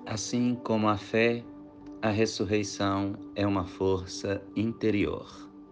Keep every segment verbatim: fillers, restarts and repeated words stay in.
Assim como a fé, a ressurreição é uma força interior.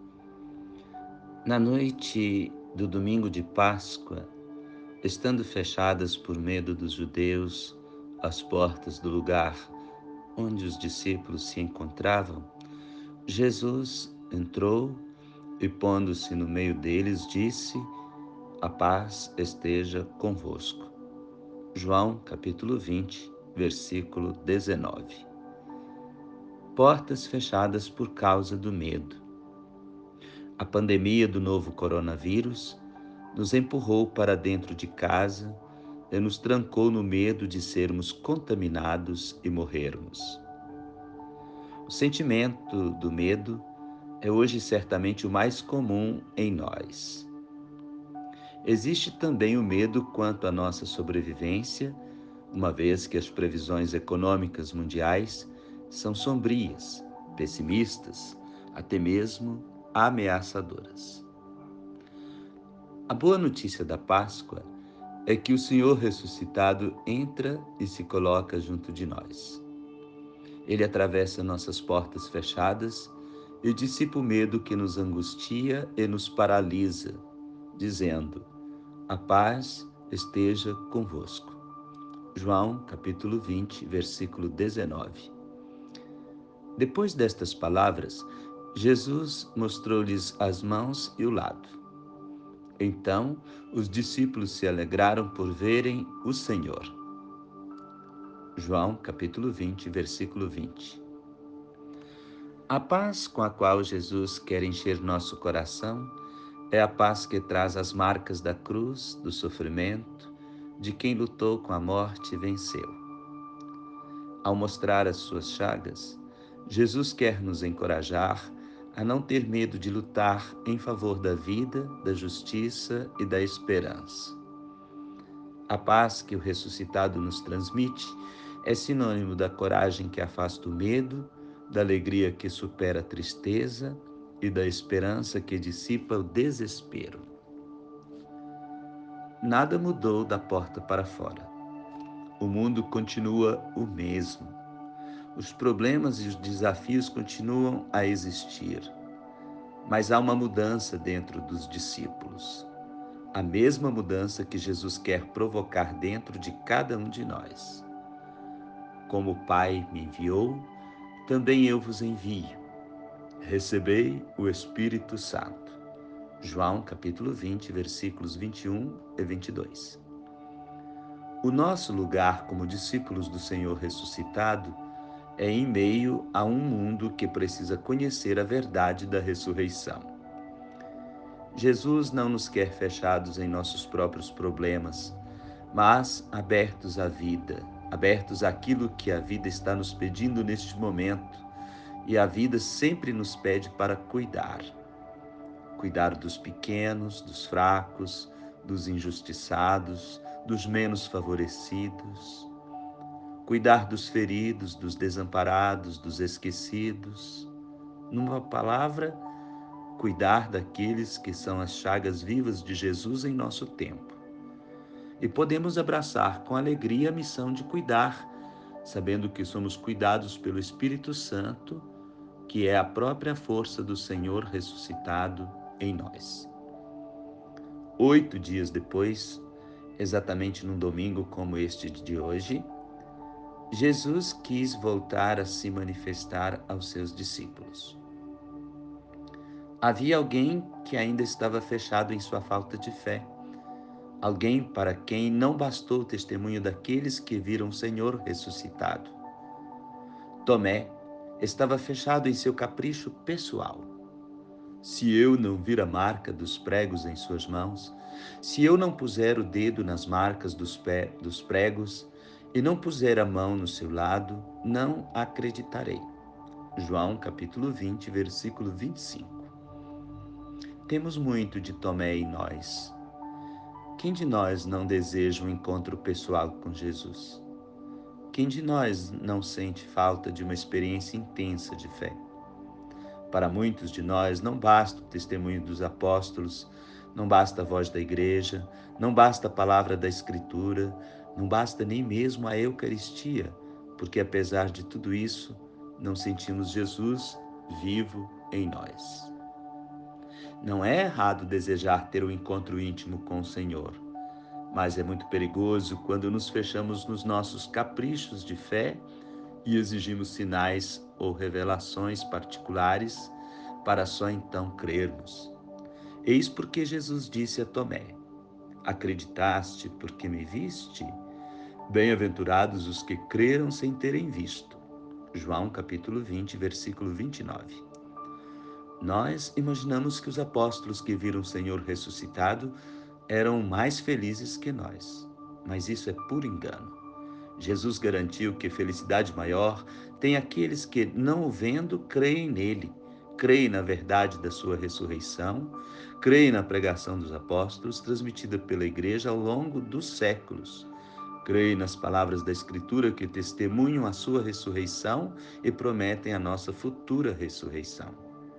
Na noite do domingo de Páscoa, estando fechadas por medo dos judeus as portas do lugar onde os discípulos se encontravam, Jesus entrou e, pondo-se no meio deles, disse: "A paz esteja convosco." João capítulo vinte, versículo dezenove. Portas fechadas por causa do medo. A pandemia do novo coronavírus nos empurrou para dentro de casa e nos trancou no medo de sermos contaminados e morrermos. O sentimento do medo é hoje certamente o mais comum em nós. Existe também o medo quanto à nossa sobrevivência, uma vez que as previsões econômicas mundiais são sombrias, pessimistas, até mesmo ameaçadoras. A boa notícia da Páscoa é que o Senhor ressuscitado entra e se coloca junto de nós. Ele atravessa nossas portas fechadas e dissipa o medo que nos angustia e nos paralisa, dizendo: "A paz esteja convosco." João capítulo vinte, versículo dezenove. Depois destas palavras, Jesus mostrou-lhes as mãos e o lado. Então, os discípulos se alegraram por verem o Senhor. João capítulo vinte, versículo vinte. A paz com a qual Jesus quer encher nosso coração é a paz que traz as marcas da cruz, do sofrimento, de quem lutou com a morte e venceu. Ao mostrar as suas chagas, Jesus quer nos encorajar a não ter medo de lutar em favor da vida, da justiça e da esperança. A paz que o ressuscitado nos transmite é sinônimo da coragem que afasta o medo, da alegria que supera a tristeza e da esperança que dissipa o desespero. Nada mudou da porta para fora. O mundo continua o mesmo. Os problemas e os desafios continuam a existir. Mas há uma mudança dentro dos discípulos. A mesma mudança que Jesus quer provocar dentro de cada um de nós. Como o Pai me enviou, também eu vos envio. Recebei o Espírito Santo. João capítulo vinte, versículos vinte e um e vinte e dois. O nosso lugar como discípulos do Senhor ressuscitado é em meio a um mundo que precisa conhecer a verdade da ressurreição. Jesus não nos quer fechados em nossos próprios problemas, mas abertos à vida, abertos àquilo que a vida está nos pedindo neste momento. E a vida sempre nos pede para cuidar. Cuidar dos pequenos, dos fracos, dos injustiçados, dos menos favorecidos. Cuidar dos feridos, dos desamparados, dos esquecidos. Numa palavra, cuidar daqueles que são as chagas vivas de Jesus em nosso tempo. E podemos abraçar com alegria a missão de cuidar, sabendo que somos cuidados pelo Espírito Santo, que é a própria força do Senhor ressuscitado em nós. Oito dias depois, exatamente num domingo como este de hoje, Jesus quis voltar a se manifestar aos seus discípulos. Havia alguém que ainda estava fechado em sua falta de fé. Alguém para quem não bastou o testemunho daqueles que viram o Senhor ressuscitado. Tomé estava fechado em seu capricho pessoal. Se eu não vir a marca dos pregos em suas mãos, se eu não puser o dedo nas marcas dos, pé, dos pregos e não puser a mão no seu lado, não acreditarei. João capítulo vinte, versículo vinte e cinco. Temos muito de Tomé em nós. Quem de nós não deseja um encontro pessoal com Jesus? Quem de nós não sente falta de uma experiência intensa de fé? Para muitos de nós não basta o testemunho dos apóstolos, não basta a voz da igreja, não basta a palavra da Escritura, não basta nem mesmo a Eucaristia, porque apesar de tudo isso, não sentimos Jesus vivo em nós. Não é errado desejar ter um encontro íntimo com o Senhor, mas é muito perigoso quando nos fechamos nos nossos caprichos de fé e exigimos sinais ou revelações particulares para só então crermos. Eis porque Jesus disse a Tomé: acreditaste porque me viste? Bem-aventurados os que creram sem terem visto. João capítulo vinte, versículo vinte e nove. Nós imaginamos que os apóstolos que viram o Senhor ressuscitado eram mais felizes que nós, mas isso é puro engano. Jesus garantiu que felicidade maior tem aqueles que, não o vendo, creem nele, creem na verdade da sua ressurreição, creem na pregação dos apóstolos transmitida pela igreja ao longo dos séculos, creem nas palavras da Escritura que testemunham a sua ressurreição e prometem a nossa futura ressurreição.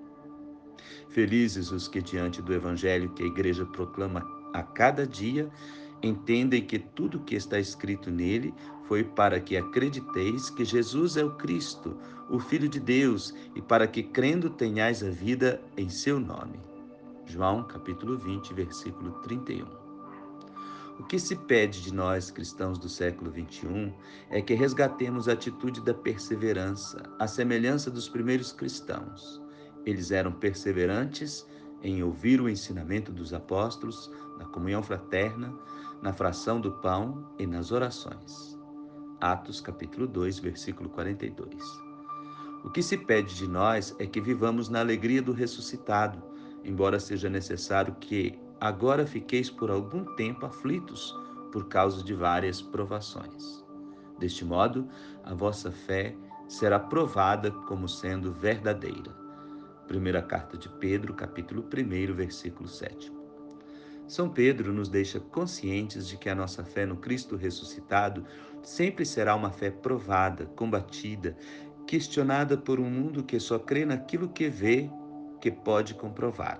Felizes os que, diante do evangelho que a igreja proclama a cada dia, entendem que tudo o que está escrito nele foi para que acrediteis que Jesus é o Cristo, o Filho de Deus, e para que, crendo, tenhais a vida em seu nome. João capítulo vinte, versículo trinta e um. O que se pede de nós, cristãos do século vinte e um, é que resgatemos a atitude da perseverança, à semelhança dos primeiros cristãos. Eles eram perseverantes em ouvir o ensinamento dos apóstolos, na comunhão fraterna, na fração do pão e nas orações. Atos capítulo dois, versículo quarenta e dois. O que se pede de nós é que vivamos na alegria do ressuscitado, embora seja necessário que agora fiqueis por algum tempo aflitos por causa de várias provações. Deste modo, a vossa fé será provada como sendo verdadeira. Primeira carta de Pedro, capítulo um, versículo sete. São Pedro nos deixa conscientes de que a nossa fé no Cristo ressuscitado sempre será uma fé provada, combatida, questionada por um mundo que só crê naquilo que vê, que pode comprovar.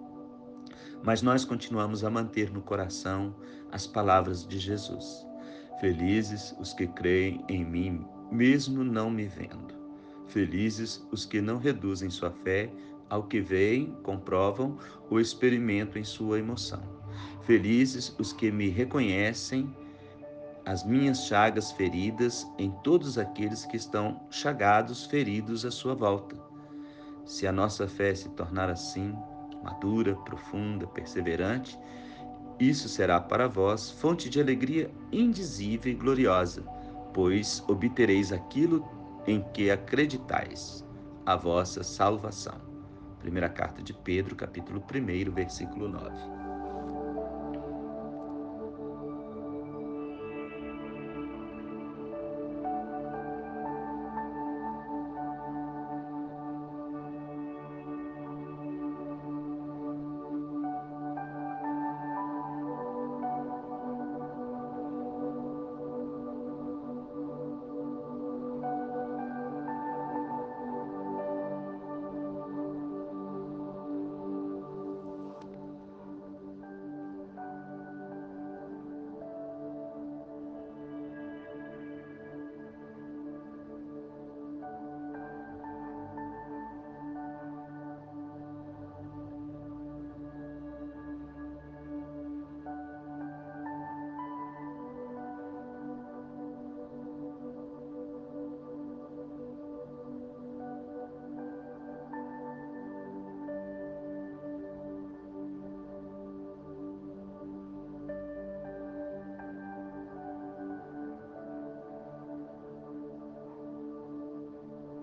Mas nós continuamos a manter no coração as palavras de Jesus. Felizes os que creem em mim, mesmo não me vendo. Felizes os que não reduzem sua fé ao que veem, comprovam ou experimentam em sua emoção. Felizes os que me reconhecem as minhas chagas feridas em todos aqueles que estão chagados, feridos à sua volta. Se a nossa fé se tornar assim, madura, profunda, perseverante, isso será para vós fonte de alegria indizível e gloriosa, pois obtereis aquilo em que acreditais, a vossa salvação. Primeira carta de Pedro, capítulo um, versículo nove.